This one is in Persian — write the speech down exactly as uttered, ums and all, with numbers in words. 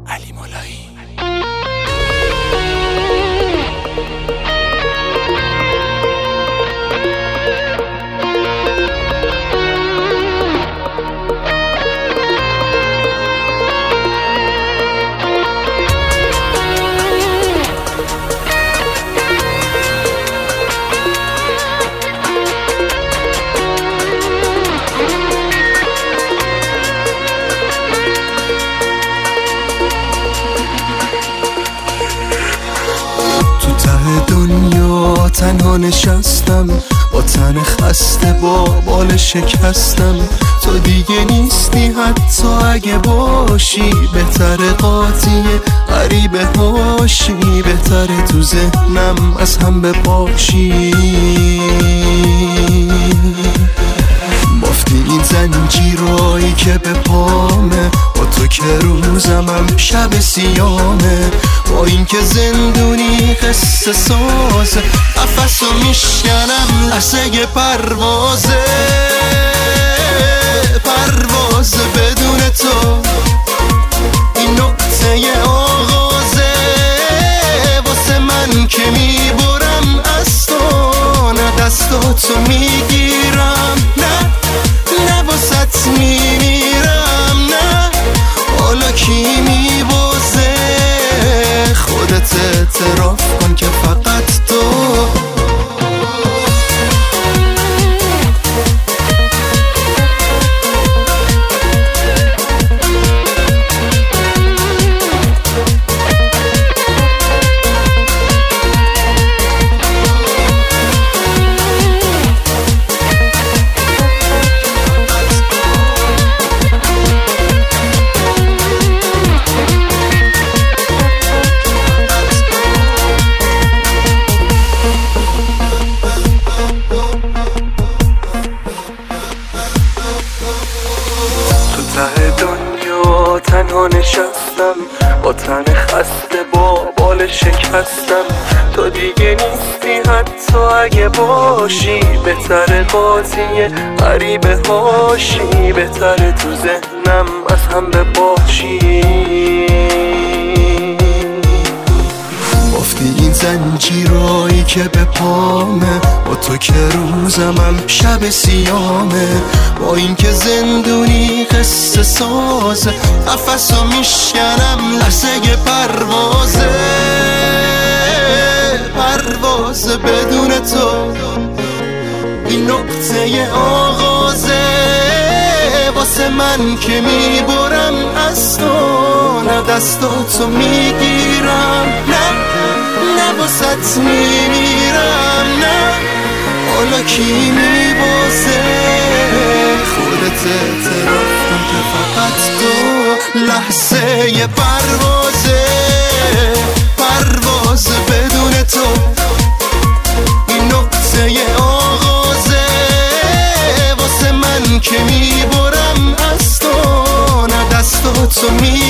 علی مولایی. دنیا تنها نشستم با تن خسته با بال شکستم. تو دیگه نیستی حتی اگه باشی، بهتره قاطی غریبه هاشی، بهتره تو ذهنم از هم بپاشی. بافتی این زنجیرایی که به پامه، با تو که روزمم شب سیامه. با این که زندونی قصه سازه، قفصو میشکنم لحظه پروازه. پروازه بدون تو این نقطه آغازه، واسه من که میبرم از تو، نه دستاتو میگیرم، نه نه واسط میمیرم، نه حالا کی میبازه. خودت اعتراف کن که فقط تو تنها نشستم با تن خسته با بال شکستم. تو دیگه نیستی حتی اگه باشی، بهتره قاطی غریبه هاشی، بهتره تو ذهنم از هم بپاشی. بافتی این زنجیرایی که به پامه، با تو که روزمم شب سیامه. با این که زندونی قصه سازه، قفصو میشکنم لحظه پروازه. پروازه بدون تو این نقطه آغازه، واسه من که میبرم از تو، نه دستاتو میگیرم، نه نه واسط میمیرم، نه حالا کی میبازه. خودت اعتراف کن که فقط تو لحظه پروازه. پروازه بدون تو این نقطه آغازه، واسه من که میبرم از تو، نه دستاتو میگیرم.